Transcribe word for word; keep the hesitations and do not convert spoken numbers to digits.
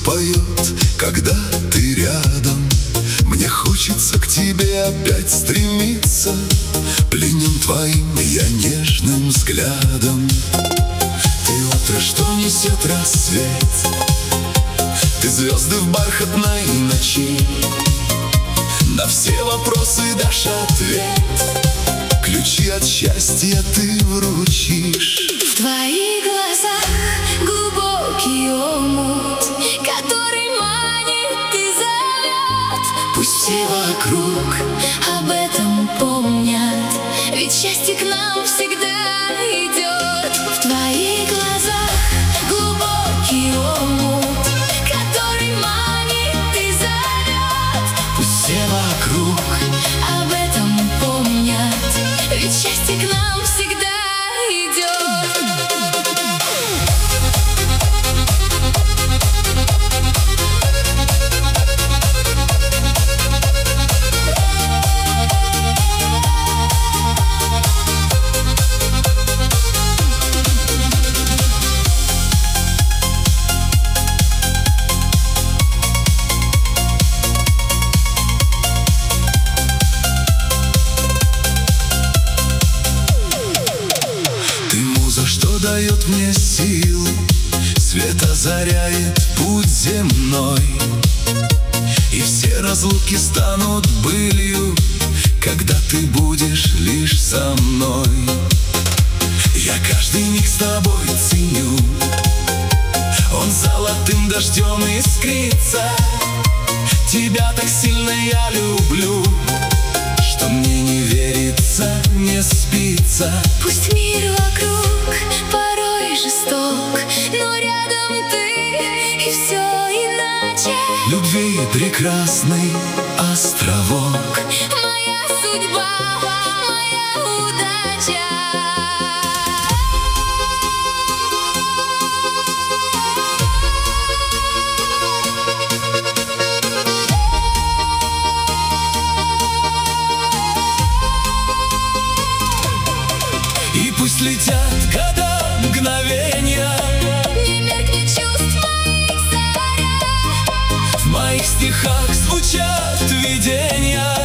поет, когда ты рядом. Мне хочется к тебе опять стремиться, пленен твоим я нежным взглядом. Ты утро, что несет рассвет, ты звезды в бархатной ночи. На все вопросы дашь ответ, ключи от счастья ты вручишь. В твоих глазах глубокий омут, который манит и зовет. Пусть все вокруг об этом помнят, ведь счастье к нам всегда идет. В твоих глазах глубокий омут, который манит и зовет. Пусть все вокруг об этом помнят, ведь счастье к нам всегда идет. Что дает мне силы, свет озаряет путь земной, и все разлуки станут былью, когда ты будешь лишь со мной. Я каждый миг с тобой ценю, он золотым дождем искрится. Тебя так сильно я люблю, что мне не верится, не спится. Пусть мир вокруг порой жесток, но рядом ты, и все иначе. Любви прекрасный островок, моя судьба, моя удача. И пусть летят года, мгновения, не меркнет чувств моих заря. в моих стихах звучат видения.